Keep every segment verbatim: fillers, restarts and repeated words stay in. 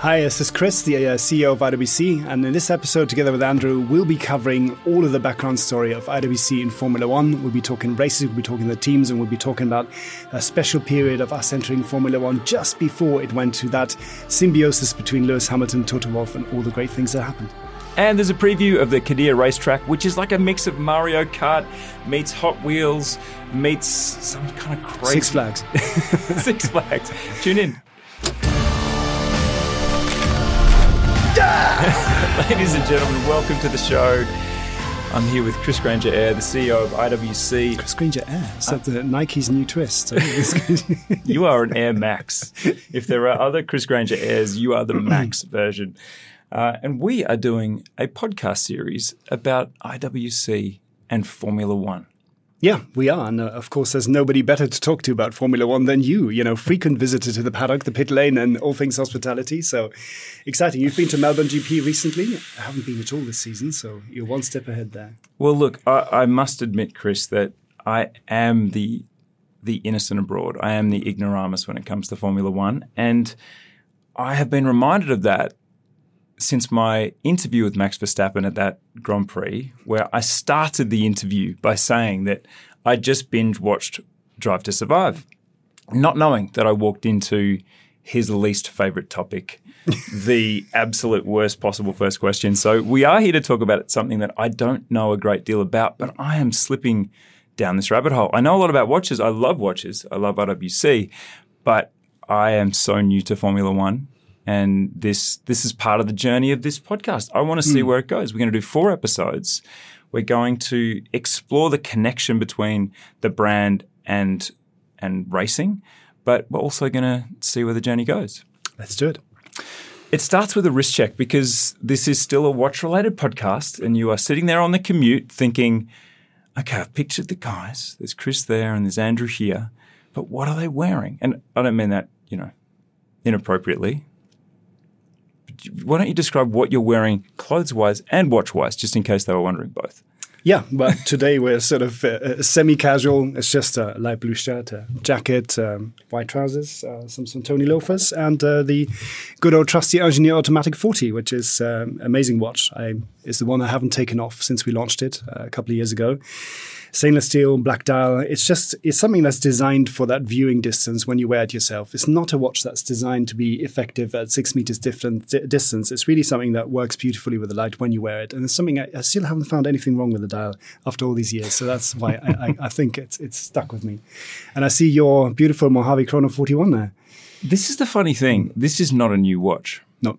Hi, this is Chris, the uh, C E O of I W C, and in this episode, together with Andrew, we'll be covering all of the background story of I W C in Formula One. We'll be talking races, we'll be talking the teams, and we'll be talking about a special period of us entering Formula One just before it went to that symbiosis between Lewis Hamilton, Toto Wolff, and all the great things that happened. And there's a preview of the Qiddiya racetrack, which is like a mix of Mario Kart meets Hot Wheels meets some kind of crazy... Six Flags. Six Flags. Tune in. Ladies and gentlemen, welcome to the show. I'm here with Chris Granger-Eyre, the C E O of I W C. Chris Granger-Eyre? Is that the Nike's new twist? You are an Air Max. If there are other Chris Granger-Eyres, you are the Max version. Uh, and we are doing a podcast series about I W C and Formula One. Yeah, we are. And uh, of course, there's nobody better to talk to about Formula One than you, you know, frequent visitor to the paddock, the pit lane, and all things hospitality. So exciting. You've been to Melbourne G P recently. I haven't been at all this season, so you're one step ahead there. Well, look, I, I must admit, Chris, that I am the the innocent abroad. I am the ignoramus when it comes to Formula One. And I have been reminded of that since my interview with Max Verstappen at that Grand Prix, where I started the interview by saying that I just binge-watched Drive to Survive, not knowing that I walked into his least favourite topic, the absolute worst possible first question. So we are here to talk about something that I don't know a great deal about, but I am slipping down this rabbit hole. I know a lot about watches. I love watches. I love I W C, but I am so new to Formula One. And this this is part of the journey of this podcast. I want to see mm. where it goes. We're going to do four episodes. We're going to explore the connection between the brand and and racing, but we're also going to see where the journey goes. Let's do it. It starts with a wrist check because this is still a watch-related podcast, and you are sitting there on the commute thinking, okay, I've pictured the guys. There's Chris there and there's Andrew here, but what are they wearing? And I don't mean that, you know, inappropriately. Why don't you describe what you're wearing clothes-wise and watch-wise, just in case they were wondering both? Yeah, but today we're sort of uh, semi-casual. It's just a light blue shirt, a jacket, um, white trousers, uh, some, some Tony loafers, and uh, the good old trusty Ingenieur Automatic forty, which is an um, amazing watch. I, it's the one I haven't taken off since we launched it uh, a couple of years ago. Stainless steel, black dial. It's just, it's something that's designed for that viewing distance when you wear it yourself. It's not a watch that's designed to be effective at six meters different d- distance. It's really something that works beautifully with the light when you wear it. And it's something I, I still haven't found anything wrong with the dial after all these years. So that's why I, I, I think it's it's stuck with me. And I see your beautiful Mojave Chrono forty-one there. This is the funny thing. This is not a new watch. No.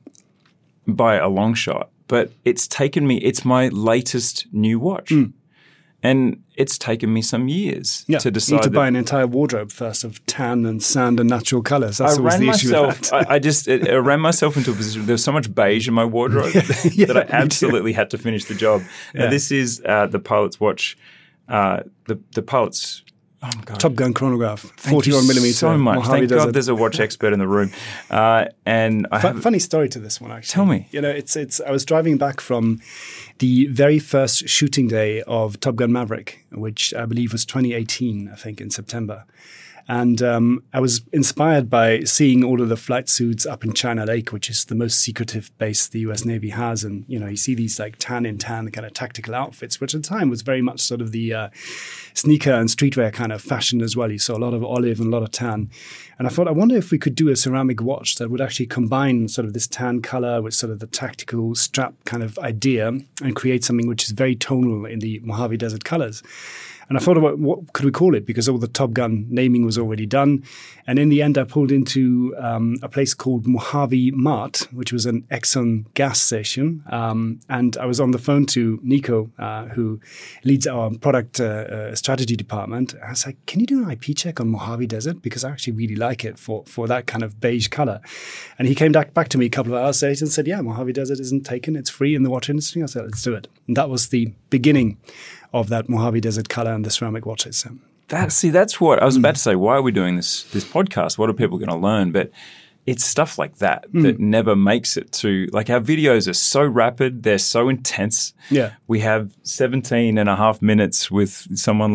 By a long shot. But it's taken me, it's my latest new watch. Mm. And it's taken me some years yeah, to decide. You need to that buy an entire wardrobe first of tan and sand and natural colours. That's I always ran the myself, issue with that. I, I just it, I ran myself into a position. There was so much beige in my wardrobe yeah, that I absolutely had to finish the job. Yeah. Now, this is uh, the pilot's watch. Uh, the the pilot's oh my God. Top Gun chronograph, forty-one millimeter. So much. Mojave Thank Desert. God there's a watch expert in the room. Uh, and I F- have, funny story to this one, actually. Tell me. You know, it's it's. I was driving back from the very first shooting day of Top Gun Maverick, which I believe was twenty eighteen, I think, in September. And um, I was inspired by seeing all of the flight suits up in China Lake, which is the most secretive base the U S Navy has. And, you know, you see these like tan in tan kind of tactical outfits, which at the time was very much sort of the uh, sneaker and streetwear kind of fashion as well. You saw a lot of olive and a lot of tan. And I thought, I wonder if we could do a ceramic watch that would actually combine sort of this tan color with sort of the tactical strap kind of idea and create something which is very tonal in the Mojave Desert colors. And I thought about what could we call it, because all the Top Gun naming was already done. And in the end, I pulled into um, a place called Mojave Mart, which was an Exxon gas station. Um, and I was on the phone to Nico, uh, who leads our product uh, uh, strategy department. I was like, can you do an I P check on Mojave Desert? Because I actually really like it for, for that kind of beige color. And he came back, back to me a couple of hours later and said, yeah, Mojave Desert isn't taken. It's free in the watch industry. I said, let's do it. And that was the beginning of that Mojave Desert color and the ceramic watches. So, that, see, that's what I was about to say. Why are we doing this this podcast? What are people going to learn? But it's stuff like that mm. that never makes it to, like, our videos are so rapid. They're so intense. Yeah. We have seventeen and a half minutes with someone like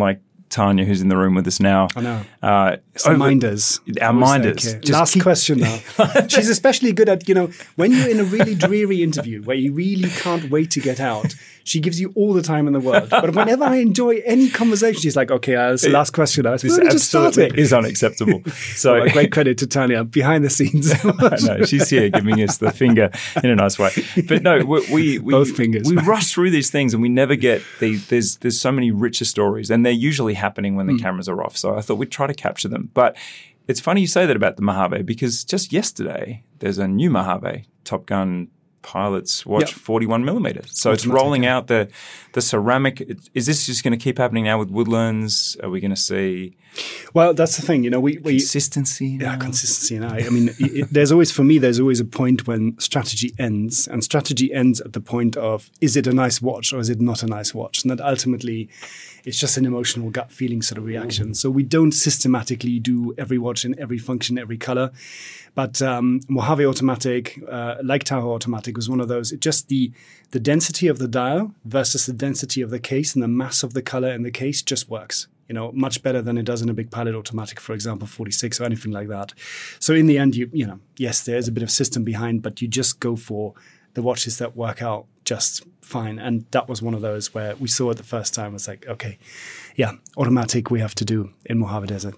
Tanya, who's in the room with us now. I know. Uh, Some over- minders. Our minders. Okay. Just Last keep- question now. She's especially good at, you know, when you're in a really dreary interview where you really can't wait to get out, she gives you all the time in the world. But whenever I enjoy any conversation, she's like, okay, uh, that's the last question now. This Really just absolutely started. is unacceptable. So Well, great credit to Tanya behind the scenes. I know, she's here giving us the finger in a nice way. But no, we we, we Both fingers. We rush through these things and we never get the there's there's so many richer stories, and they're usually happening when the Mm. cameras are off. So I thought we'd try to capture them. But it's funny you say that about the Mojave, because just yesterday there's a new Mojave Top Gun pilots watch Yep. forty-one millimeters. So it's Automatic, rolling yeah. out the the ceramic. Is this just going to keep happening now with Woodlands? Are we going to see Well, that's the thing. You know, we, we consistency? Yeah, now? consistency. And I, I mean, it, it- there's always, for me, there's always a point when strategy ends, and strategy ends at the point of, is it a nice watch or is it not a nice watch? And that ultimately, it's just an emotional gut feeling sort of reaction. So we don't systematically do every watch in every function, every color. But um, Mojave Automatic, uh, like Tahoe Automatic, was one of those. It just the the density of the dial versus the density of the case and the mass of the color in the case just works. You know, much better than it does in a big Pilot Automatic, for example, forty-six or anything like that. So in the end, you you know, yes, there is a bit of system behind, but you just go for the watches that work out just fine. And that was one of those where we saw it the first time. It's like, okay, yeah, automatic we have to do in Mojave Desert.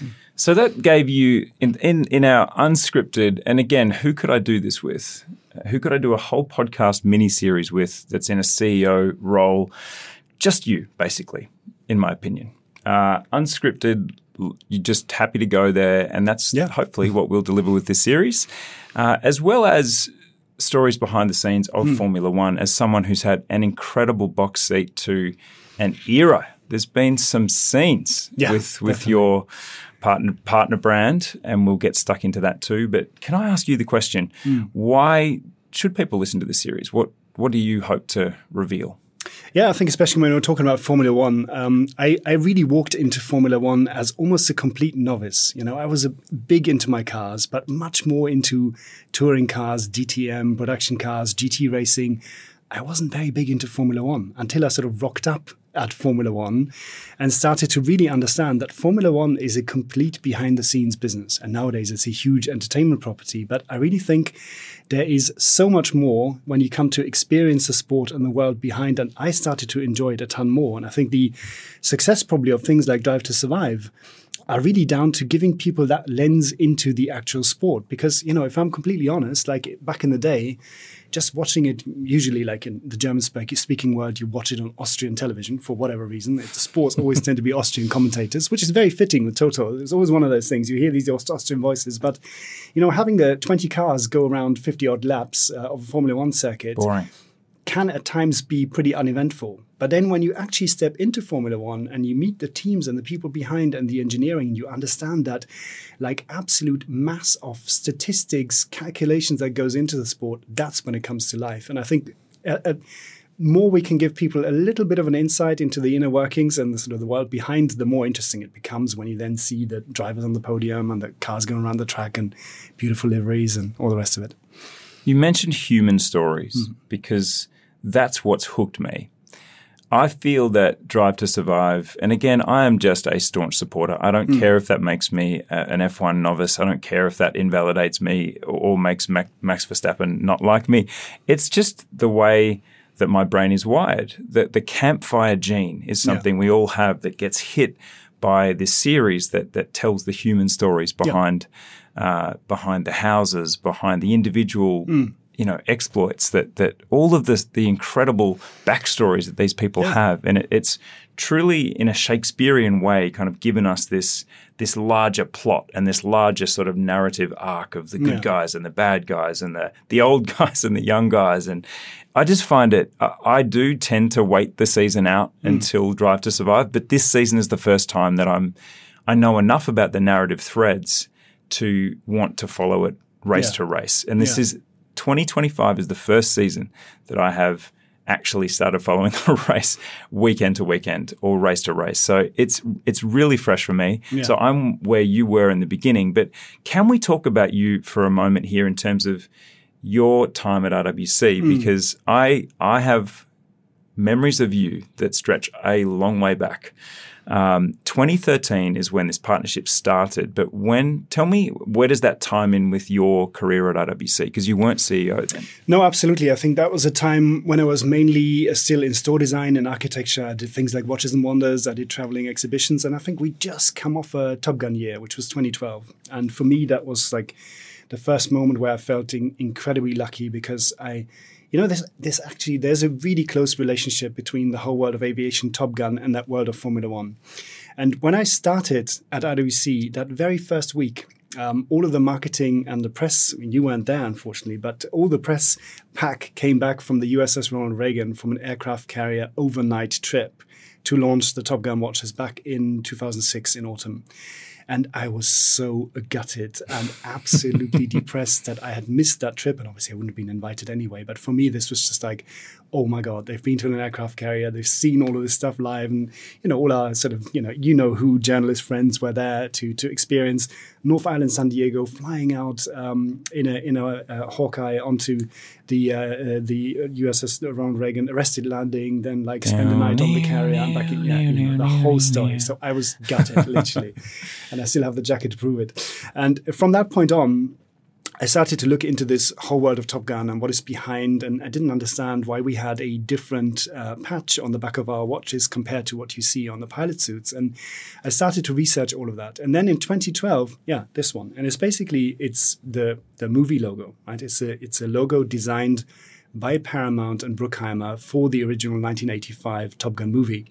So that gave you, in, in in our unscripted, and again, who could I do this with? Uh, Who could I do a whole podcast mini-series with that's in a C E O role? Just you, basically, in my opinion. Uh, unscripted, l- you're just happy to go there, and that's Yeah. hopefully what we'll deliver with this series, uh, as well as stories behind the scenes of Hmm. Formula One as someone who's had an incredible box seat to an era. There's been some scenes Yeah, with with definitely. your partner partner brand, and we'll get stuck into that too. But can I ask you the question, Hmm. why should people listen to this series? What what do you hope to reveal? Yeah, I think especially when we're talking about Formula One, um, I, I really walked into Formula One as almost a complete novice. You know, I was a big into my cars, but much more into touring cars, D T M, production cars, G T racing. I wasn't very big into Formula One until I sort of rocked up at Formula One and started to really understand that Formula One is a complete behind-the-scenes business. And nowadays it's a huge entertainment property. But I really think there is so much more when you come to experience the sport and the world behind. And I started to enjoy it a ton more. And I think the success probably of things like Drive to Survive are really down to giving people that lens into the actual sport. Because, you know, if I'm completely honest, like back in the day, just watching it, usually like in the German speak- speaking world, you watch it on Austrian television for whatever reason. The sports always tend to be Austrian commentators, which is very fitting with Toto. It's always one of those things. You hear these Aust- Austrian voices, but, you know, having the twenty cars go around fifty odd laps uh, of a Formula One circuit Boring. can at times be pretty uneventful. But then when you actually step into Formula One and you meet the teams and the people behind and the engineering, you understand that like absolute mass of statistics, calculations that goes into the sport, that's when it comes to life. And I think uh, uh, more we can give people a little bit of an insight into the inner workings and the sort of the world behind, the more interesting it becomes when you then see the drivers on the podium and the cars going around the track and beautiful liveries and all the rest of it. You mentioned human stories Mm-hmm. because that's what's hooked me. I feel that Drive to Survive, and again, I am just a staunch supporter. I don't Mm. care if that makes me a, an F one novice. I don't care if that invalidates me or, or makes Mac, Max Verstappen not like me. It's just the way that my brain is wired. That the campfire gene is something we all have that gets hit by this series that that tells the human stories behind uh, behind the houses, behind the individual. Mm. You know, exploits that that all of this, the incredible backstories that these people Yeah. have, and it, it's truly in a Shakespearean way, kind of given us this this larger plot and this larger sort of narrative arc of the good Yeah. guys and the bad guys and the the old guys and the young guys, and I just find it. I, I do tend to wait the season out Mm. until Drive to Survive, but this season is the first time that I'm I know enough about the narrative threads to want to follow it race Yeah. to race, and this Yeah. is. twenty twenty-five is the first season that I have actually started following the race weekend to weekend or race to race. So it's it's really fresh for me. Yeah. So I'm where you were in the beginning. But can we talk about you for a moment here in terms of your time at R W C? Mm. Because I I have memories of you that stretch a long way back. Um, twenty thirteen is when this partnership started. But when, tell me, where does that time in with your career at I W C? Because you weren't C E O then. No, absolutely. I think that was a time when I was mainly uh, still in store design and architecture. I did things like Watches and Wonders. I did traveling exhibitions. And I think we just come off a Top Gun year, which was twenty twelve. And for me, that was like the first moment where I felt in- incredibly lucky because I... You know, there's, there's actually, there's a really close relationship between the whole world of aviation, Top Gun, and that world of Formula One. And when I started at I W C, that very first week, um, all of the marketing and the press, I mean, you weren't there, unfortunately, but all the press pack came back from the U S S Ronald Reagan from an aircraft carrier overnight trip to launch the Top Gun watches back in two thousand six in autumn. And I was so gutted and absolutely depressed that I had missed that trip. And obviously I wouldn't have been invited anyway. But for me, this was just like, oh my God, they've been to an aircraft carrier. They've seen all of this stuff live. And, you know, all our sort of, you know, you know who journalist friends were there to to experience North Island, San Diego, flying out um, in a in a, a Hawkeye onto the uh, uh, the U S S Ronald Reagan, arrested landing, then like spend the night on the carrier and back in, yeah, you know, the whole story. So I was gutted, literally. And I still have the jacket to prove it. And from that point on, I started to look into this whole world of Top Gun and what is behind, and I didn't understand why we had a different uh, patch on the back of our watches compared to what you see on the pilot suits. And I started to research all of that. And then in twenty twelve, yeah, this one. And it's basically, it's the the movie logo, right? It's a, it's a logo designed by Paramount and Bruckheimer for the original nineteen eighty-five Top Gun movie.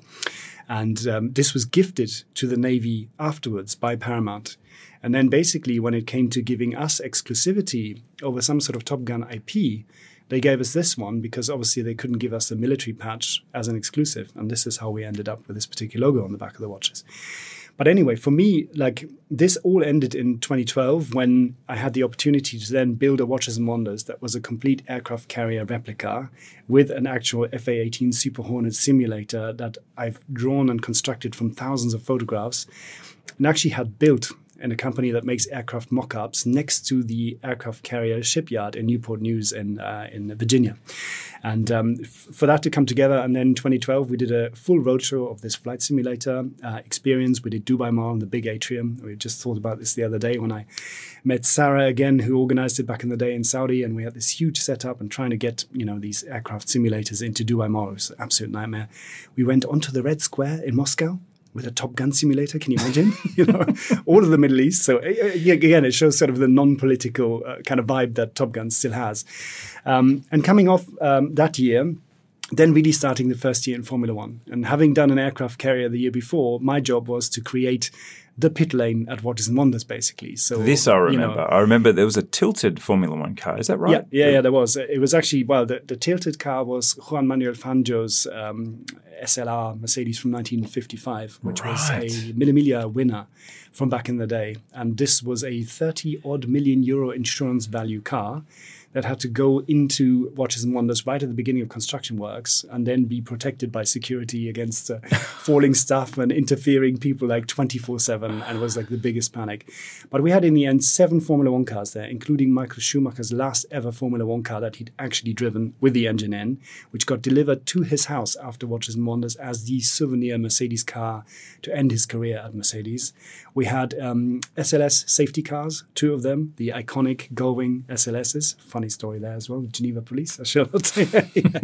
And um, this was gifted to the Navy afterwards by Paramount. And then basically when it came to giving us exclusivity over some sort of Top Gun I P, they gave us this one because obviously they couldn't give us the military patch as an exclusive. And this is how we ended up with this particular logo on the back of the watches. But anyway, for me, like this all ended in twenty twelve when I had the opportunity to then build a Watches and Wonders that was a complete aircraft carrier replica with an actual F A eighteen Super Hornet simulator that I've drawn and constructed from thousands of photographs and actually had built in a company that makes aircraft mock-ups next to the aircraft carrier shipyard in Newport News in uh, in Virginia. And um, f- for that to come together, and then in twenty twelve, we did a full roadshow of this flight simulator uh, experience. We did Dubai Mall in the big atrium. We just thought about this the other day when I met Sarah again, who organized it back in the day in Saudi, and we had this huge setup and trying to get, you know, these aircraft simulators into Dubai Mall. It was an absolute nightmare. We went onto the Red Square in Moscow with a Top Gun simulator, can you imagine? you know, all of the Middle East. So again, it shows sort of the non-political uh, kind of vibe that Top Gun still has. Um, and coming off um, that year, then really starting the first year in Formula One. And having done an aircraft carrier the year before, my job was to create the pit lane at Watches and Wonders, basically. So this I remember. You know, I remember there was a tilted Formula One car. Is that right? Yeah, yeah, yeah. There was. It was actually well, the, the tilted car was Juan Manuel Fangio's um, S L R Mercedes from nineteen fifty-five, which right. was a Mille Miglia winner from back in the day, and this was a thirty odd million euro insurance value car that had to go into Watches and Wonders right at the beginning of construction works and then be protected by security against uh, falling stuff and interfering people like twenty-four seven, and it was like the biggest panic. But we had in the end seven Formula One cars there, including Michael Schumacher's last ever Formula One car that he'd actually driven with the engine in, which got delivered to his house after Watches and Wonders as the souvenir Mercedes car to end his career at Mercedes. We had um, S L S safety cars, two of them, the iconic Gullwing S L Ss. Funny story there as well, Geneva Police, I shall not say.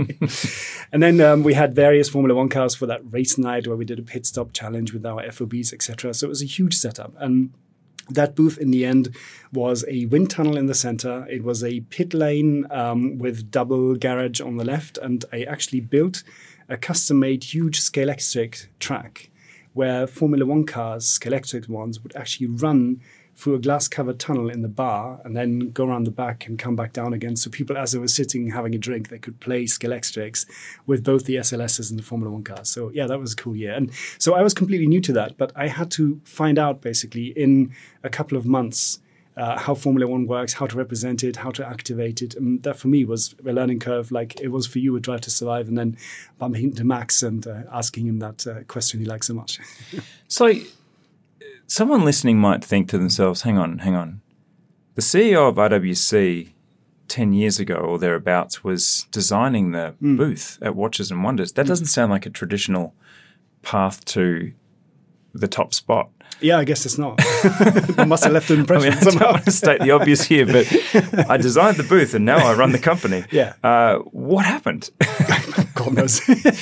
And then um, we had various Formula One cars for that race night where we did a pit stop challenge with our F O Bs, et cetera. So it was a huge setup. And that booth in the end was a wind tunnel in the center. It was a pit lane um, with double garage on the left. And I actually built a custom-made huge Scalextric track where Formula One cars, Scalextric ones, would actually run through a glass-covered tunnel in the bar and then go around the back and come back down again. So people, as they were sitting having a drink, they could play Scalextrics with both the S L Ss and the Formula One cars. So yeah, that was a cool year. And so I was completely new to that, but I had to find out basically in a couple of months Uh, how Formula One works, how to represent it, how to activate it. And that for me was a learning curve, like it was for you with Drive to Survive, and then bumping into Max and uh, asking him that uh, question he likes so much. So someone listening might think to themselves, hang on, hang on. The C E O of I W C ten years ago or thereabouts was designing the mm. booth at Watches and Wonders. That doesn't sound like a traditional path to the top spot. Yeah, I guess it's not. I must have left an impression I mean, I somehow. don't want to state the obvious here, but I designed the booth and now I run the company. Yeah. Uh, what happened? God knows.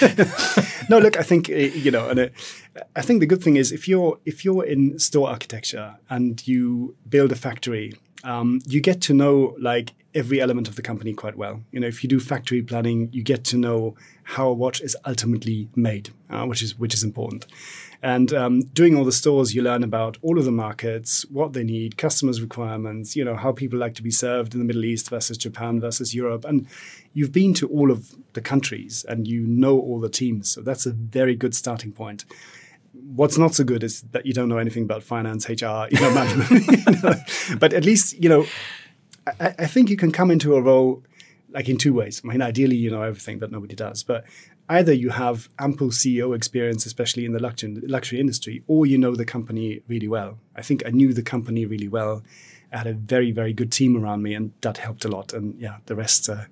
No, look, I think, uh, you know, and uh, I think the good thing is if you're if you're in store architecture and you build a factory, um, you get to know like every element of the company quite well. You know, if you do factory planning, you get to know how a watch is ultimately made, uh, which is which is important. And um, doing all the stores, you learn about all of the markets, what they need, customers' requirements, you know, how people like to be served in the Middle East versus Japan versus Europe. And you've been to all of the countries and you know all the teams. So that's a very good starting point. What's not so good is that you don't know anything about finance, H R, you know, management. you know? But at least, you know, I, I think you can come into a role like in two ways. I mean, ideally, you know everything, but nobody does. But either you have ample C E O experience, especially in the luxury, luxury industry, or you know the company really well. I think I knew the company really well. I had a very, very good team around me, and that helped a lot. And yeah, the rest uh,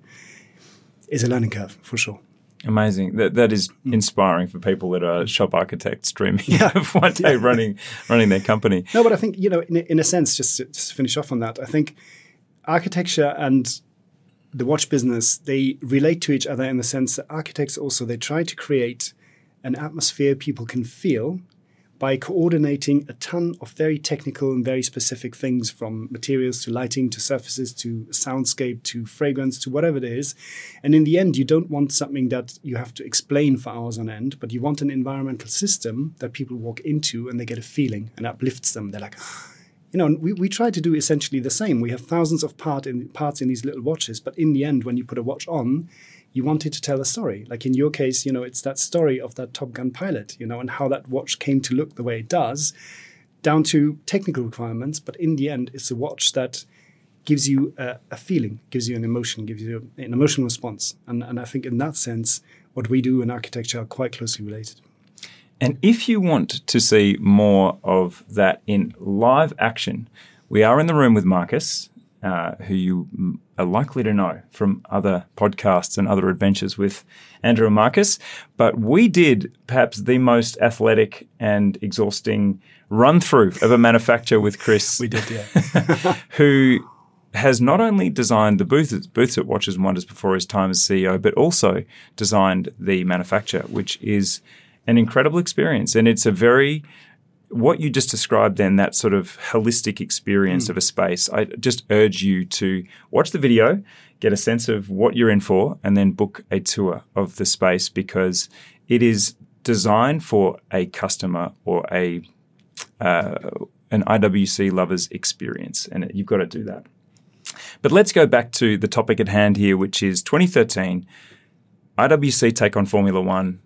is a learning curve for sure. Amazing. That that is inspiring for people that are shop architects dreaming Yeah. of one day Yeah. running running their company. No, but I think, you know, in, a- in a sense, just to, just to finish off on that, I think architecture and the watch business, they relate to each other in the sense that architects also, they try to create an atmosphere people can feel by coordinating a ton of very technical and very specific things, from materials to lighting to surfaces to soundscape to fragrance to whatever it is. And in the end, you don't want something that you have to explain for hours on end, but you want an environmental system that people walk into and they get a feeling and uplifts them. They're like, you know, we, we try to do essentially the same. We have thousands of part in, parts in these little watches, but in the end, when you put a watch on, you want it to tell a story. Like in your case, you know, it's that story of that Top Gun pilot, you know, and how that watch came to look the way it does, down to technical requirements. But in the end, it's a watch that gives you a, a feeling, gives you an emotion, gives you an emotional response. And, and I think in that sense, what we do in architecture are quite closely related. And if you want to see more of that in live action, we are in the room with Marcus, uh, who you are likely to know from other podcasts and other adventures with Andrew and Marcus. But we did perhaps the most athletic and exhausting run-through of a manufacturer with Chris. We did, yeah. who has not only designed the booths, booths at Watches and Wonders before his time as C E O, but also designed the manufacture, which is an incredible experience. And it's a very, what you just described then, that sort of holistic experience mm. of a space, I just urge you to watch the video, get a sense of what you're in for, and then book a tour of the space, because it is designed for a customer or a uh, an I W C lover's experience. And you've got to do that. But let's go back to the topic at hand here, which is twenty thirteen, I W C take on Formula One.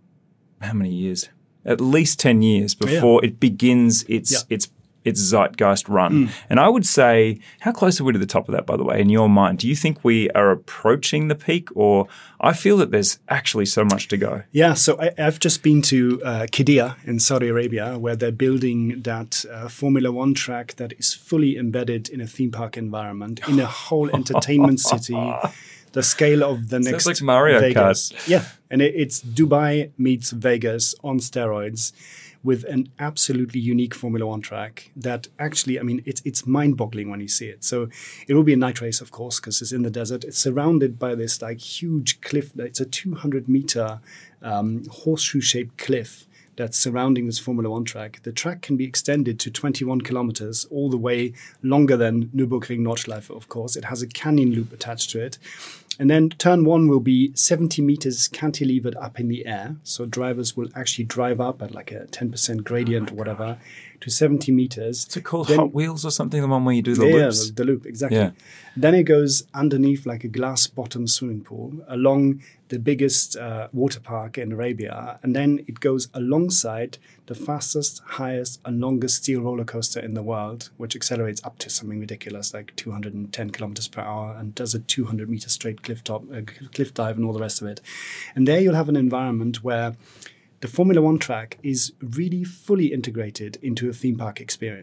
How many years? At least ten years before yeah. it begins its yeah. its its zeitgeist run. Mm. And I would say, how close are we to the top of that, by the way, in your mind? Do you think we are approaching the peak, or I feel that there's actually so much to go? Yeah, so I, I've just been to uh, Qiddiya in Saudi Arabia, where they're building that uh, Formula One track that is fully embedded in a theme park environment, in a whole entertainment city. The scale of the next Sounds like Mario Vegas. Kart. Yeah, and it, it's Dubai meets Vegas on steroids, with an absolutely unique Formula One track that actually, I mean, it's it's mind-boggling when you see it. So it will be a night race, of course, because it's in the desert. It's surrounded by this like huge cliff. It's a two hundred meter um, horseshoe-shaped cliff that's surrounding this Formula One track. The track can be extended to twenty-one kilometers, all the way longer than Nürburgring Nordschleife, of course. It has a canyon loop attached to it. And then turn one will be seventy meters cantilevered up in the air. So drivers will actually drive up at like a ten percent gradient oh or whatever God. to seventy meters. Is it called then, Hot Wheels or something, the one where you do the yeah, loops? The, the loop, exactly. Yeah. Then it goes underneath like a glass bottom swimming pool along the biggest uh, water park in Arabia. And then it goes alongside the fastest, highest and longest steel roller coaster in the world, which accelerates up to something ridiculous like two hundred ten kilometers per hour and does a two hundred meter straight cliff top, uh, cliff dive and all the rest of it. And there you'll have an environment where the Formula One track is really fully integrated into a theme park experience.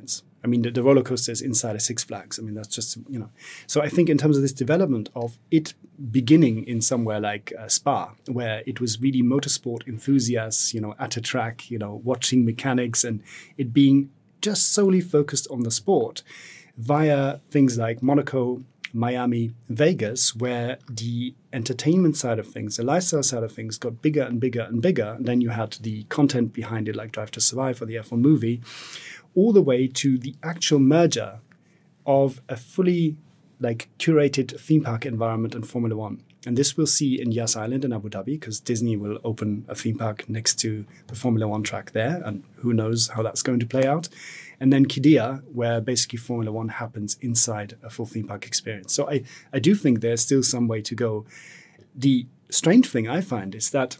I mean, the, the roller coaster is inside a Six Flags. I mean, that's just, you know. So I think in terms of this development of it beginning in somewhere like uh, Spa, where it was really motorsport enthusiasts, you know, at a track, you know, watching mechanics and it being just solely focused on the sport, via things like Monaco, Miami, Vegas, where the entertainment side of things, the lifestyle side of things got bigger and bigger and bigger. And then you had the content behind it, like Drive to Survive or the F one movie, all the way to the actual merger of a fully like curated theme park environment in Formula One. And this we'll see in Yas Island in Abu Dhabi, because Disney will open a theme park next to the Formula One track there. And who knows how that's going to play out. And then Qiddiya, where basically Formula One happens inside a full theme park experience. So I, I do think there's still some way to go. The strange thing I find is that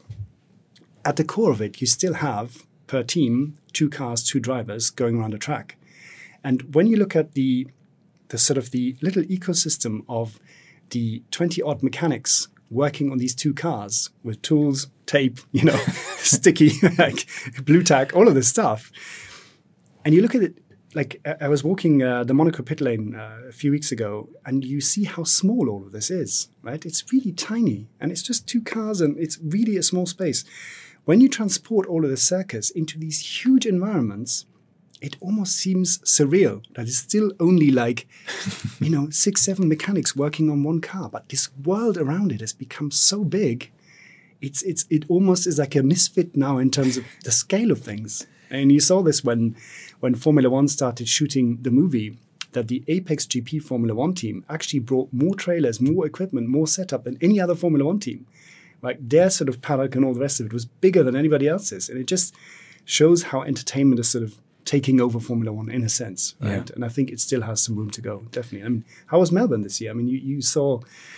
at the core of it, you still have, per team, two cars, two drivers going around a track. And when you look at the the sort of the little ecosystem of the twenty-odd mechanics working on these two cars with tools, tape, you know, sticky, like blue tack, all of this stuff. And you look at it, like I was walking uh, the Monaco pit lane uh, a few weeks ago, and you see how small all of this is, right? It's really tiny, and it's just two cars, and it's really a small space. When you transport all of the circus into these huge environments, it almost seems surreal that it's still only like, you know, six, seven mechanics working on one car. But this world around it has become so big. It's it's it almost is like a misfit now in terms of the scale of things. And you saw this when, when Formula One started shooting the movie, that the Apex G P Formula One team actually brought more trailers, more equipment, more setup than any other Formula One team. Like their sort of paddock and all the rest of it was bigger than anybody else's. And it just shows how entertainment is sort of taking over Formula One in a sense. Right? Yeah. And I think it still has some room to go, definitely. I mean, how was Melbourne this year? I mean, you, you saw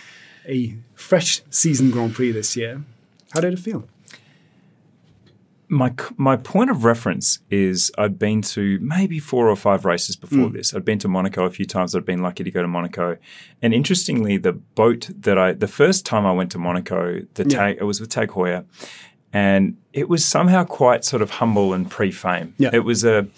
a fresh season Grand Prix this year. How did it feel? My my point of reference is I'd been to maybe four or five races before mm. this. I'd been to Monaco a few times. I'd been lucky to go to Monaco. And interestingly, the boat that I, the first time I went to Monaco, the yeah. tag, it was with Tag Heuer. And it was somehow quite sort of humble and pre-fame. Yeah. It was a,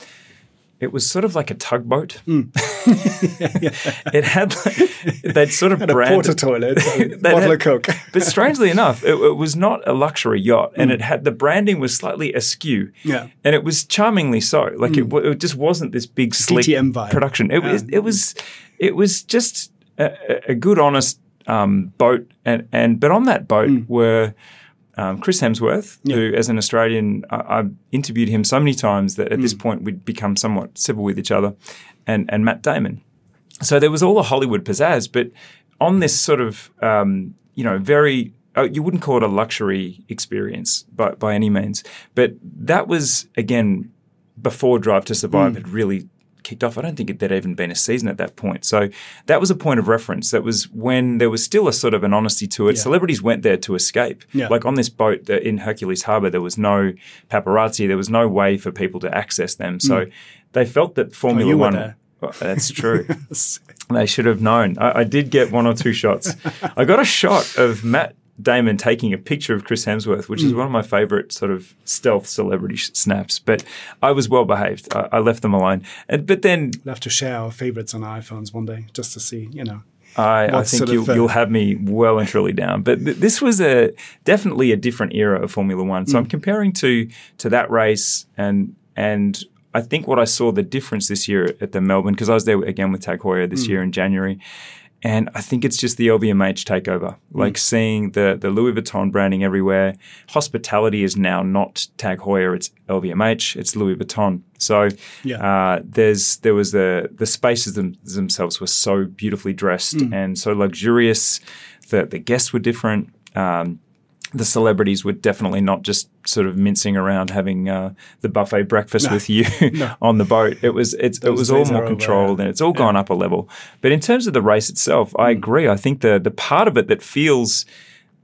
it was sort of like a tugboat. Mm. yeah, yeah. It had, like, they'd sort of had branded. A porta toilet, a bottle had, of Coke. But strangely enough, it, it was not a luxury yacht, and mm. it had, the branding was slightly askew. Yeah. And it was charmingly so. Like mm. it, it just wasn't this big slick D T M vibe. Production. It, um, it, it was, it was just a, a good, honest um, boat. And, and, but on that boat mm. were, Um, Chris Hemsworth, yeah. who, as an Australian, I, I interviewed him so many times that at mm. this point we'd become somewhat civil with each other, and, and Matt Damon. So there was all the Hollywood pizzazz, but on this sort of, um, you know, very, uh, you wouldn't call it a luxury experience by, by any means, but that was, again, before Drive to Survive mm. had really kicked off. I don't think there'd even been a season at that point. So that was a point of reference. That was when there was still a sort of an honesty to it. Yeah. Celebrities went there to escape. Yeah. Like on this boat the, in Hercules Harbour, there was no paparazzi. There was no way for people to access them. So mm. they felt that Formula oh, One... Well, that's true. They should have known. I, I did get one or two shots. I got a shot of Matt Damon taking a picture of Chris Hemsworth, which mm. is one of my favourite sort of stealth celebrity sh- snaps. But I was well behaved. I, I left them alone. And, but then we'll have to share our favourites on our iPhones one day, just to see, you know. I, I think you'll, uh, you'll have me well and truly down. But th- this was a definitely a different era of Formula One. So mm. I'm comparing to to that race, and and I think what I saw the difference this year at the Melbourne, because I was there again with Tag Heuer this mm. year in January. And I think it's just the L V M H takeover, like mm. seeing the the Louis Vuitton branding everywhere. Hospitality is now not Tag Heuer, it's L V M H, it's Louis Vuitton. So yeah. uh, there's there was the the spaces them, themselves were so beautifully dressed mm. and so luxurious. The the guests were different. Um, the celebrities were definitely not just sort of mincing around having uh, the buffet breakfast no, with you no. on the boat. It was it's, it was all more controlled over, and it's all yeah. gone up a level. But in terms of the race itself, I mm. agree. I think the the part of it that feels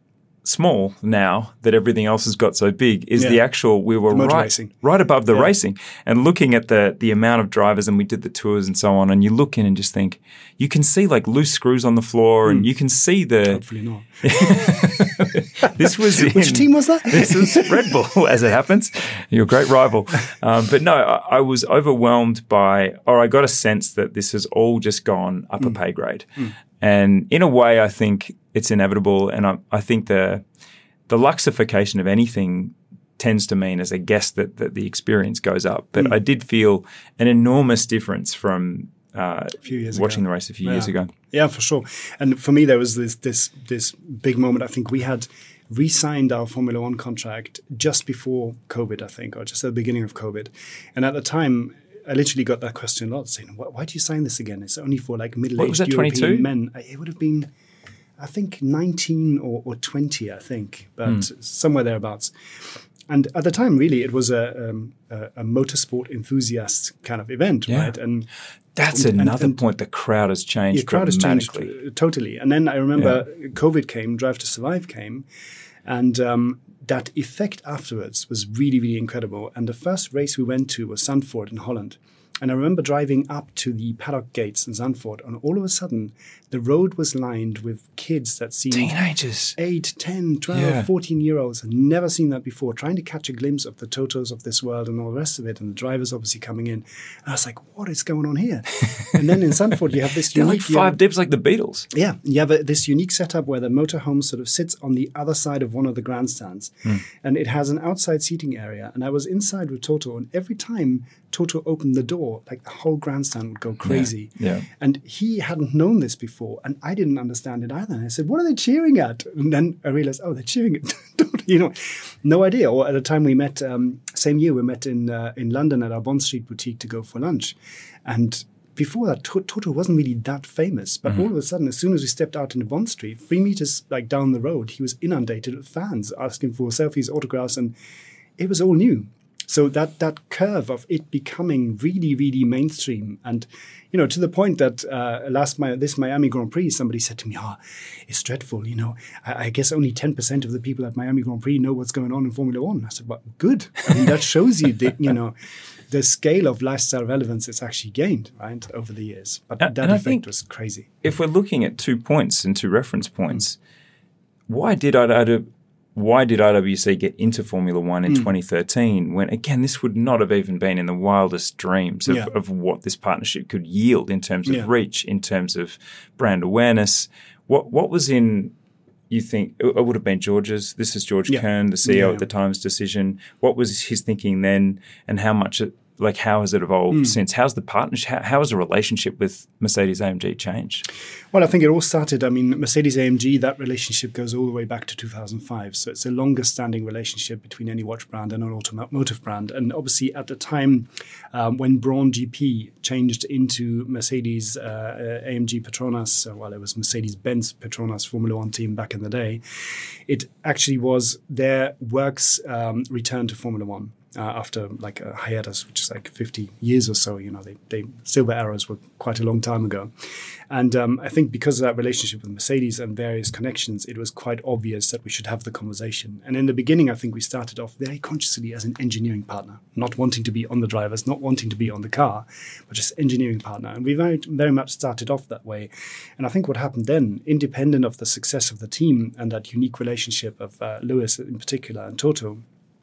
small now that everything else has got so big is Yeah. the actual, we were motor right, racing. right above the Yeah. racing and looking at the the amount of drivers, and we did the tours and so on, and you look in and just think, you can see like loose screws on the floor and you can see the, Hopefully not. this was in, Which team was that? This was Red Bull, as it happens. Your great rival. Um, but no, I, I was overwhelmed by, or I got a sense that this has all just gone up a pay grade. And in a way, I think it's inevitable. And I, I think the the luxification of anything tends to mean, as a guest, that, that the experience goes up. But I did feel an enormous difference from uh, A few years watching ago. the race a few Yeah. years ago. Yeah, for sure. And for me, there was this this this big moment. I think we had re-signed our Formula One contract just before COVID, I think, or just at the beginning of COVID. And at the time, I literally got that question a lot, saying, "Why, why do you sign this again? It's only for like What was middle-aged that, European twenty-two? men." It would have been, I think, nineteen or, or twenty, I think, but somewhere thereabouts. And at the time, really, it was a, um, a, a motorsport enthusiast kind of event, Yeah. right? And That's And- and- another and- point. The crowd has changed yeah, crowd has changed dramatically. uh, totally. And then I remember COVID came, Drive to Survive came, and um, that effect afterwards was really, really incredible. And the first race we went to was Zandvoort in Holland. And I remember driving up to the paddock gates in Zandvoort, and all of a sudden, the road was lined with kids that seemed Teenagers. eight, ten, twelve, Yeah. fourteen year olds. I'd never seen that before, trying to catch a glimpse of the Totos of this world and all the rest of it, and the drivers obviously coming in. And I was like, what is going on here? And then in Zandvoort, you have this They're like unique... you have- five dips like the Beatles. yeah, you have a, this unique setup where the motorhome sort of sits on the other side of one of the grandstands, and it has an outside seating area. And I was inside with Toto, and every time Toto opened the door, like the whole grandstand would go crazy. yeah. And he hadn't known this before, and I didn't understand it either. And I said, "What are they cheering at?" And then I realized, oh, they're cheering at Toto. You know, no idea. Or at the time we met, um, same year we met in uh, in London at our Bond Street boutique to go for lunch, and before that, To- Toto wasn't really that famous. But all of a sudden, as soon as we stepped out into Bond Street, three meters like down the road, he was inundated with fans asking for selfies, autographs, and it was all new. So that that curve of it becoming really, really mainstream, and you know, to the point that uh, last my this Miami Grand Prix, somebody said to me, "Oh, it's dreadful. You know, I, I guess only ten percent of the people at Miami Grand Prix know what's going on in Formula One." I said, "Well, good. I mean, that shows you the you know the scale of lifestyle relevance it's actually gained right over the years." But And- that and I effect think- was crazy. If we're looking at two points and two reference points, why did I, I why did I W C get into Formula One in twenty thirteen when, again, this would not have even been in the wildest dreams of, Yeah. of what this partnership could yield in terms of Yeah. reach, in terms of brand awareness? What what was in, you think, it it would have been George's, this is George Yeah. Kern, the C E O Yeah. at the time's decision. What was his thinking then, and how much, it, like how has it evolved Hmm. since? How's the partnership, how, how has the relationship with Mercedes-A M G changed? Well, I think it all started, I mean, Mercedes-A M G, that relationship goes all the way back to two thousand five. So it's a longest standing relationship between any watch brand and an automotive brand. And obviously at the time um, when Braun G P changed into Mercedes uh, A M G Petronas, uh, well, it was Mercedes-Benz Petronas Formula One team back in the day, it actually was their works um, return to Formula One. Uh, after like a hiatus, which is like fifty years or so, you know, they, they silver arrows were quite a long time ago. And um, I think because of that relationship with Mercedes and various connections, it was quite obvious that we should have the conversation. And in the beginning, I think we started off very consciously as an engineering partner, not wanting to be on the drivers, not wanting to be on the car, but just engineering partner. And we very, very much started off that way. And I think what happened then, independent of the success of the team and that unique relationship of uh, Lewis in particular and Toto,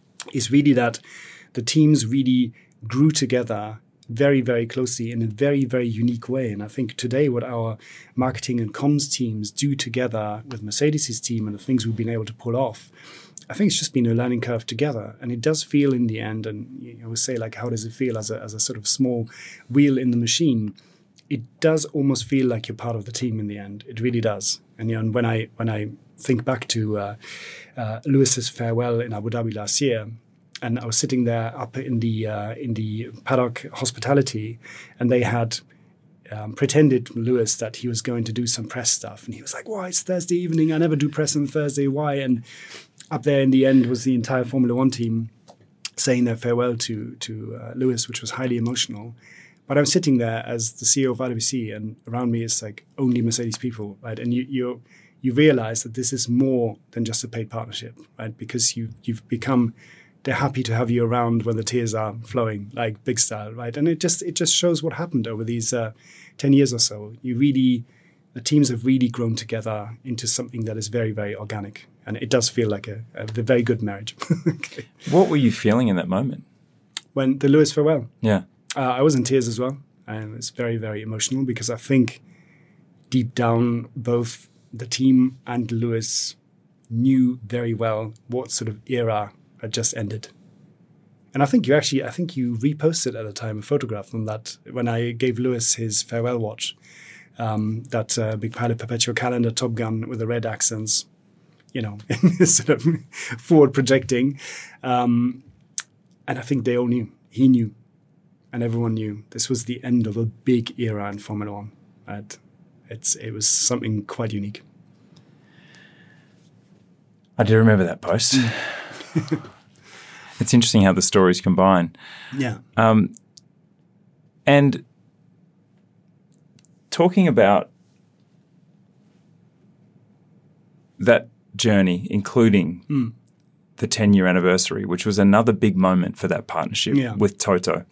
is really that the teams really grew together very, very closely in a very, very unique way. And I think today what our marketing and comms teams do together with Mercedes' team and the things we've been able to pull off, I think it's just been a learning curve together. And it does feel in the end, and you always say, like, how does it feel as a, as a sort of small wheel in the machine? It does almost feel like you're part of the team in the end. It really does. And, you know, and when I when I think back to uh, uh, Lewis's farewell in Abu Dhabi last year, and I was sitting there up in the uh, in the paddock hospitality, and they had um, pretended Lewis that he was going to do some press stuff, and he was like, "Why, it's Thursday evening. I never do press on Thursday. Why?" And up there in the end was the entire Formula One team saying their farewell to to uh, Lewis, which was highly emotional. But I'm sitting there as the C E O of R W C, and around me is like only Mercedes people, right? And you you you realize that this is more than just a paid partnership, right? Because you, you've become, they're happy to have you around when the tears are flowing, like big style, right? And it just it just shows what happened over these uh, ten years or so. You really, the teams have really grown together into something that is very, very organic. And it does feel like a, a very good marriage. Okay. What were you feeling in that moment? When the Lewis farewell. Yeah. Uh, I was in tears as well. And it's very, very emotional because I think deep down, both the team and Lewis knew very well what sort of era had just ended. And I think you actually, I think you reposted at the time a photograph from that when I gave Lewis his farewell watch, um, that uh, Big Pilot Perpetual Calendar Top Gun with the red accents, you know, sort of forward projecting. Um, and I think they all knew, he knew, and everyone knew this was the end of a big era in Formula One. Right? It's, it was something quite unique. I do remember that post. It's interesting how the stories combine. Yeah. Um, and talking about that journey, including mm. the ten-year anniversary, which was another big moment for that partnership yeah. with Toto.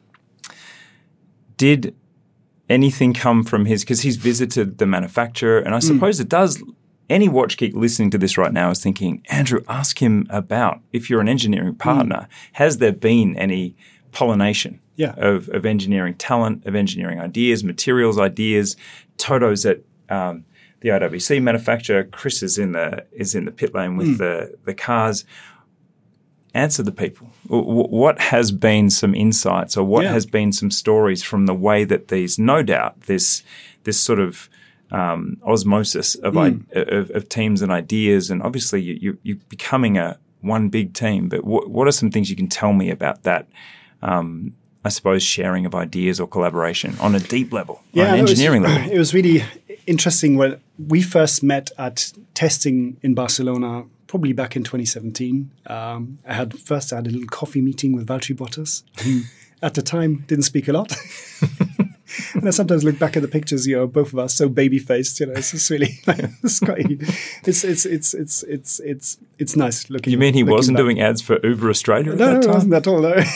Did anything come from his – because he's visited the manufacturer, and I suppose mm. it does – any watch geek listening to this right now is thinking, Andrew, ask him about, if you're an engineering partner, mm. has there been any pollination yeah. of, of engineering talent, of engineering ideas, materials ideas? Toto's at um, the I W C manufacturer. Chris is in the is in the pit lane with mm. the, the cars. Answer the people. W- what has been some insights or what yeah. has been some stories from the way that these, no doubt, this this sort of Um, osmosis of, mm. I, of of teams and ideas, and obviously you, you, you're becoming a one big team. But w- what are some things you can tell me about that? Um, I suppose sharing of ideas or collaboration on a deep level, yeah, on an engineering it was, level. It was really interesting when we first met at testing in Barcelona, probably back in twenty seventeen. Um, I had first I had a little coffee meeting with Valtteri Bottas, who at the time didn't speak a lot. And I sometimes look back at the pictures, you know, both of us so baby-faced, you know, it's just really, it's quite, it's, it's, it's, it's, it's, it's, it's nice looking. You mean he wasn't back. doing ads for Uber Australia at no, that no, time? No, wasn't at all,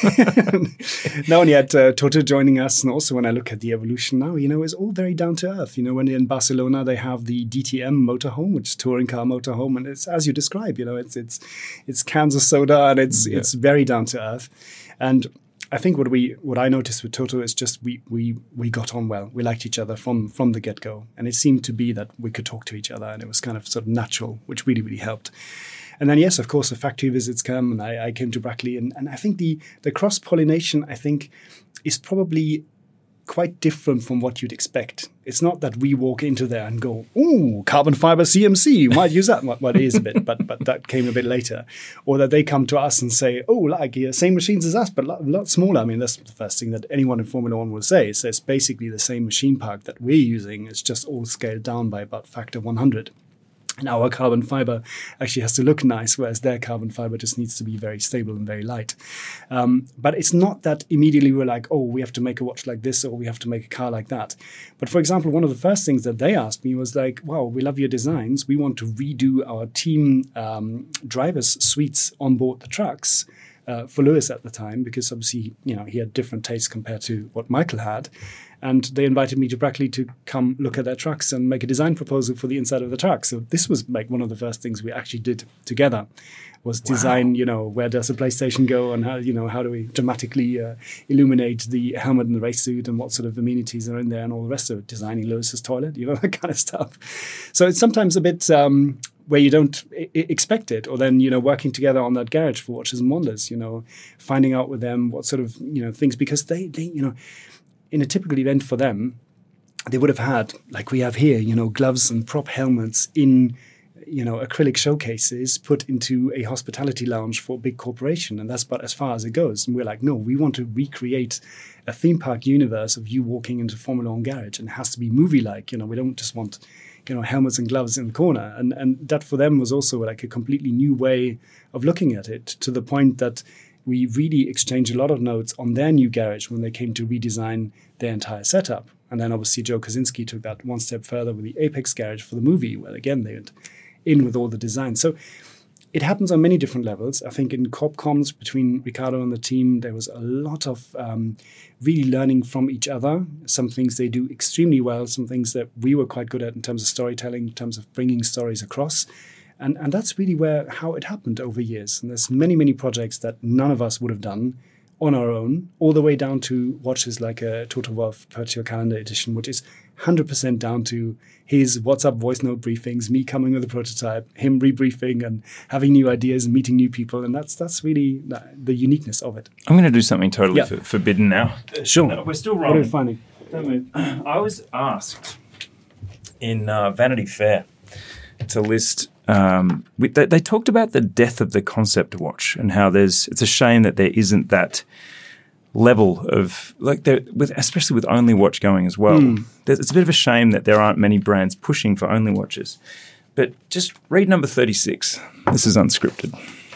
no. No, and yet uh, Toto joining us, and also when I look at the evolution now, you know, it's all very down to earth. You know, when in Barcelona, they have the D T M motorhome, which is touring car motorhome, and it's, as you describe, you know, it's, it's, it's cans of soda, and it's, yeah. it's very down to earth. And I think what we what I noticed with Toto is just we we we got on well. We liked each other from from the get-go. And it seemed to be that we could talk to each other, and it was kind of sort of natural, which really, really helped. And then, yes, of course, the factory visits come, and I, I came to Brackley. And, and I think the the cross-pollination, I think, is probably quite different from what you'd expect. It's not that we walk into there and go, ooh, carbon fiber C M C, you might use that. Well, it is a bit, but but that came a bit later. Or that they come to us and say, oh, like, yeah, same machines as us, but a lot, a lot smaller. I mean, that's the first thing that anyone in Formula One will say. So it's basically the same machine park that we're using. It's just all scaled down by about factor one hundred. And our carbon fiber actually has to look nice, whereas their carbon fiber just needs to be very stable and very light. Um, but it's not that immediately we're like, oh, we have to make a watch like this, or we have to make a car like that. But for example, one of the first things that they asked me was like, wow, we love your designs. We want to redo our team um, drivers' suites on board the trucks. Uh, for Lewis at the time, because obviously, you know, he had different tastes compared to what Michael had. And they invited me to Brackley to come look at their trucks and make a design proposal for the inside of the truck. So this was like one of the first things we actually did together, was design, wow. you know, where does the PlayStation go, and how, you know, how do we dramatically uh, illuminate the helmet and the race suit, and what sort of amenities are in there, and all the rest of it, designing Lewis's toilet, you know, that kind of stuff. So it's sometimes a bit um, where you don't I- expect it, or then, you know, working together on that garage for Watches and Wonders, you know, finding out with them what sort of, you know, things, because they, they you know, in a typical event for them, they would have had, like we have here, you know, gloves and prop helmets in, you know, acrylic showcases put into a hospitality lounge for a big corporation. And that's about as far as it goes. And we're like, no, we want to recreate a theme park universe of you walking into Formula One garage, and it has to be movie-like. You know, we don't just want, you know, helmets and gloves in the corner. And, and that for them was also like a completely new way of looking at it, to the point that we really exchanged a lot of notes on their new garage when they came to redesign their entire setup. And then obviously Joe Kosinski took that one step further with the Apex Garage for the movie, where again they went in with all the design. So it happens on many different levels. I think in Corp Comms, between Ricardo and the team, there was a lot of um, really learning from each other. Some things they do extremely well, some things that we were quite good at in terms of storytelling, in terms of bringing stories across. And, and that's really where how it happened over years. And there's many, many projects that none of us would have done on our own, all the way down to watches like a Total War Virtual Calendar Edition, which is one hundred percent down to his WhatsApp voice note briefings, me coming with a prototype, him rebriefing and having new ideas and meeting new people. And that's that's really the, the uniqueness of it. I'm going to do something totally yeah. for, forbidden now. Sure. No, we're still What are rolling. you finding? Don't move. I was asked in uh, Vanity Fair to list... Um, we, they, they talked about the death of the concept watch and how there's it's a shame that there isn't that level of like there with especially with Only Watch going as well. Mm. It's a bit of a shame that there aren't many brands pushing for Only Watches. But just read number thirty-six. This is unscripted.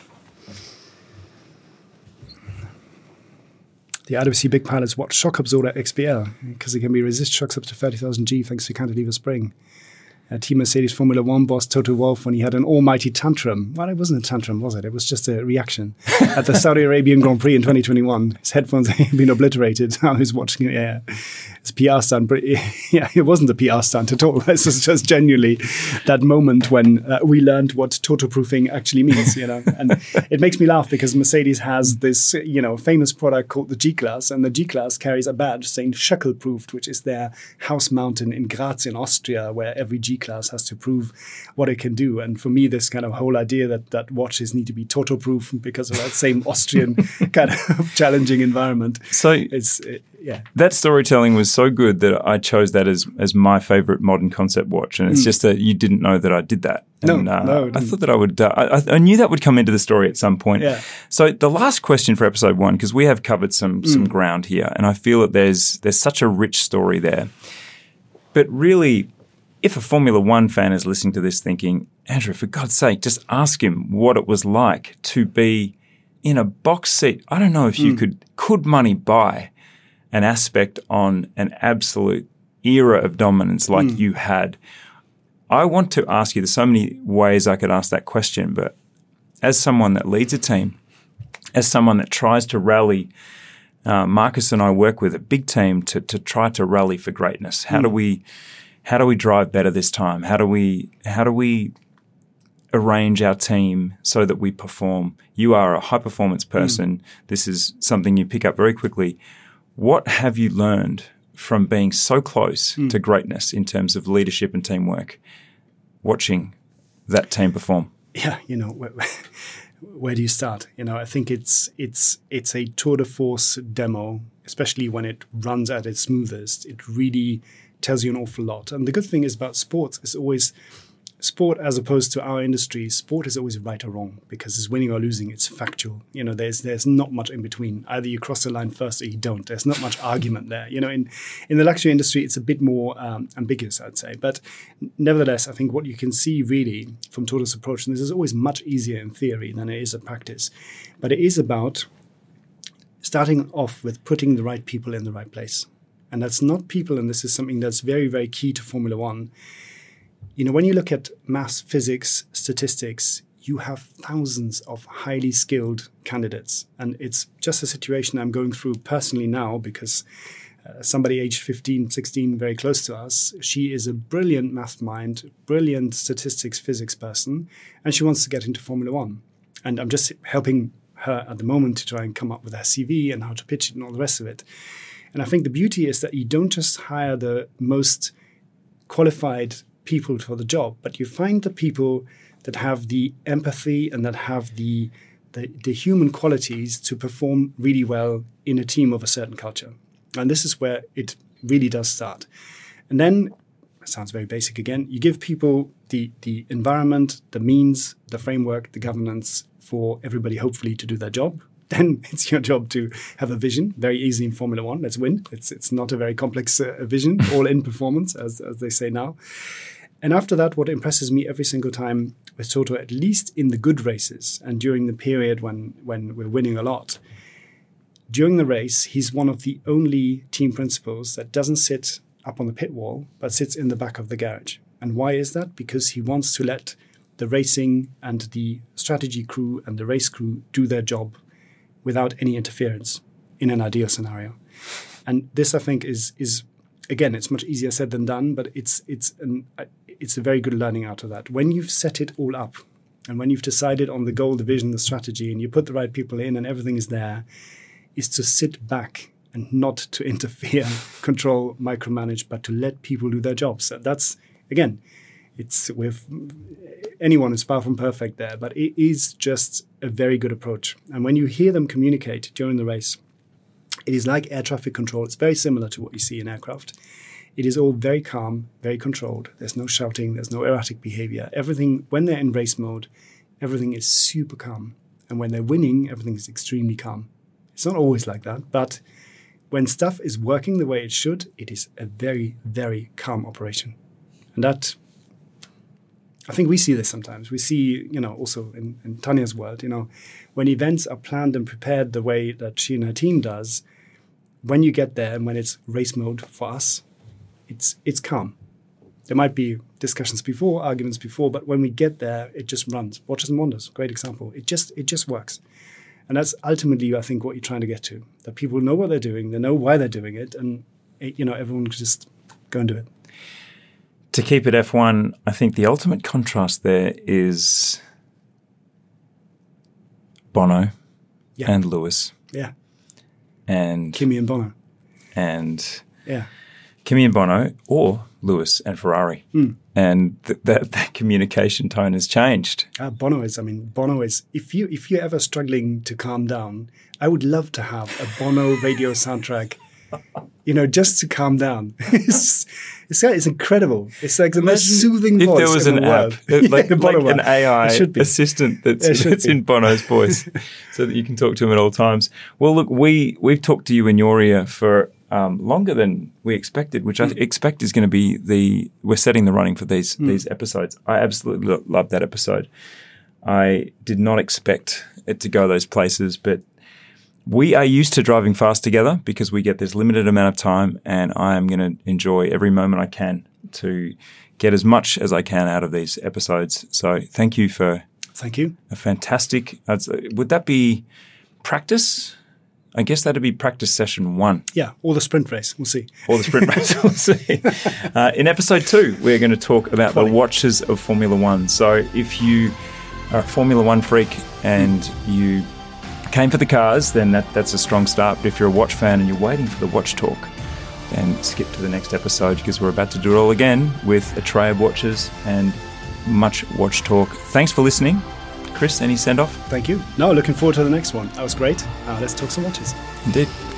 The I W C Big Pilot's Watch Shock Absorber X P L, because it can be resist shocks up to thirty thousand G thanks to cantilever spring. Uh, Team Mercedes Formula One boss Toto Wolff, when he had an almighty tantrum. Well, it wasn't a tantrum, was it? It was just a reaction. At the Saudi Arabian Grand Prix in twenty twenty-one, his headphones had been obliterated. I was watching it, yeah. His P R stunt, but it, yeah, it wasn't a P R stunt at all. This was just genuinely that moment when uh, we learned what toto-proofing actually means, you know. And it makes me laugh because Mercedes has this, you know, famous product called the G-Class, and the G-Class carries a badge saying Schöckel-proofed, which is their house mountain in Graz in Austria, where every G class has to prove what it can do. And for me, this kind of whole idea that that watches need to be toto-proof because of that same Austrian kind of challenging environment. So it's it, yeah, that storytelling was so good that I chose that as as my favorite modern concept watch. And it's mm. just that you didn't know that I did that. And, no, uh, no, I thought that I would. Uh, I, I knew that would come into the story at some point. Yeah. So the last question for episode one, because we have covered some mm. some ground here, and I feel that there's there's such a rich story there. But really, if a Formula One fan is listening to this thinking, Andrew, for God's sake, just ask him what it was like to be in a box seat. I don't know if you mm. could, could money buy an aspect on an absolute era of dominance like mm. you had. I want to ask you, there's so many ways I could ask that question, but as someone that leads a team, as someone that tries to rally, uh, Marcus and I work with a big team to to try to rally for greatness. How mm. do we how do we drive better this time? How do we how do we arrange our team so that we perform? You are a high performance person. Mm. This is something you pick up very quickly. What have you learned from being so close mm. to greatness in terms of leadership and teamwork, watching that team perform? Yeah, you know, where, where do you start? You know, I think it's it's it's a tour de force demo, especially when it runs at its smoothest. It really tells you an awful lot. And the good thing is about sports is always sport, as opposed to our industry, sport is always right or wrong because it's winning or losing. It's factual. You know, there's there's not much in between. Either you cross the line first or you don't. There's not much argument there. You know, in, in the luxury industry, it's a bit more um, ambiguous, I'd say. But nevertheless, I think what you can see really from Toto's approach, and this is always much easier in theory than it is in practice, but it is about starting off with putting the right people in the right place. And that's not people, and this is something that's very, very key to Formula One. You know, when you look at maths, physics, statistics, you have thousands of highly skilled candidates. And it's just a situation I'm going through personally now because uh, somebody aged fifteen, sixteen, very close to us, she is a brilliant math mind, brilliant statistics, physics person, and she wants to get into Formula One. And I'm just helping her at the moment to try and come up with her C V and how to pitch it and all the rest of it. And I think the beauty is that you don't just hire the most qualified people for the job, but you find the people that have the empathy and that have the, the the human qualities to perform really well in a team of a certain culture. And this is where it really does start. And then, it sounds very basic again, you give people the, the environment, the means, the framework, the governance for everybody hopefully to do their job. Then it's your job to have a vision. Very easy in Formula One. Let's win. It's it's not a very complex uh, vision, all in performance, as as they say now. And after that, what impresses me every single time with Toto, at least in the good races and during the period when, when we're winning a lot, during the race, he's one of the only team principals that doesn't sit up on the pit wall, but sits in the back of the garage. And why is that? Because he wants to let the racing and the strategy crew and the race crew do their job without any interference in an ideal scenario. And this, I think, is is again, it's much easier said than done, but it's it's an it's a very good learning out of that. When you've set it all up, and when you've decided on the goal, the vision, the strategy, and you put the right people in, and everything is there, is to sit back and not to interfere, control, micromanage, but to let people do their jobs. So that's again, it's with anyone is far from perfect there, but it is just a very good approach. And when you hear them communicate during the race, it is like air traffic control. It's very similar to what you see in aircraft. It is all very calm, very controlled. There's no shouting. There's no erratic behavior. Everything, when they're in race mode, everything is super calm. And when they're winning, everything is extremely calm. It's not always like that, but when stuff is working the way it should, it is a very, very calm operation. And that, I think we see this sometimes. We see, you know, also in, in Tanya's world, you know, when events are planned and prepared the way that she and her team does, when you get there and when it's race mode for us, it's it's calm. There might be discussions before, arguments before, but when we get there, it just runs. Watches and Wonders, great example. It just it just works. And that's ultimately, I think, what you're trying to get to. That people know what they're doing, they know why they're doing it, and it, you know, everyone can just go and do it. To keep it F one, I think the ultimate contrast there is Bono yeah. and Lewis. Yeah. And Kimi and Bono. And yeah. Kimi and Bono, or Lewis and Ferrari. Mm. And th- that, that communication tone has changed. Uh, Bono is, I mean, Bono is, if, you, if you're ever struggling to calm down, I would love to have a Bono radio soundtrack, you know, just to calm down. it's, it's, it's incredible. It's like the most soothing if voice there was in an the app, world. like, yeah, like one. an A I assistant that's, that's in Bono's voice so that you can talk to him at all times. Well, look, we, we've talked to you in your ear for um, longer than we expected, which mm. I expect is going to be the – we're setting the running for these mm. these episodes. I absolutely lo- love that episode. I did not expect it to go those places, but we are used to driving fast together because we get this limited amount of time, and I am going to enjoy every moment I can to get as much as I can out of these episodes. So thank you for thank you. a fantastic uh, – would that be practice? I guess that'd be practice session one. Yeah, or the sprint race. We'll see. Or the sprint race. We'll see. Uh, in episode two, we're going to talk about Funny. the watches of Formula One. So if you are a Formula One freak and you came for the cars, then that, that's a strong start. But if you're a watch fan and you're waiting for the watch talk, then skip to the next episode because we're about to do it all again with a tray of watches and much watch talk. Thanks for listening. Chris, any send-off? Thank you. No, looking forward to the next one. That was great. Uh, let's talk some watches. Indeed.